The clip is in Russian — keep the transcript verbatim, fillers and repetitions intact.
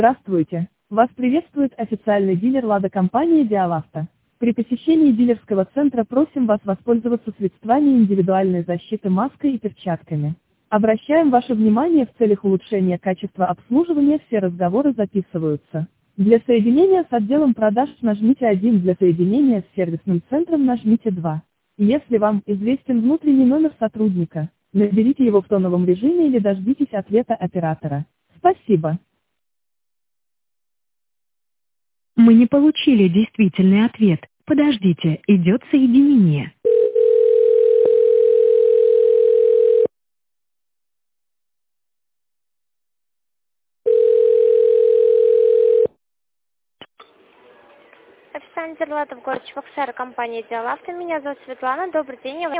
Здравствуйте! Вас приветствует официальный дилер «Лада» компании «Диалавто». При посещении дилерского центра просим вас воспользоваться средствами индивидуальной защиты маской и перчатками. Обращаем ваше внимание, в целях улучшения качества обслуживания все разговоры записываются. Для соединения с отделом продаж нажмите один, для соединения с сервисным центром нажмите два. Если вам известен внутренний номер сотрудника, наберите его в тоновом режиме или дождитесь ответа оператора. Спасибо. Мы не получили действительный ответ. Подождите, идет соединение. Официальный дилер «Лада» в городе Чебоксары, компания «Диалавто». Меня зовут Светлана. Добрый день.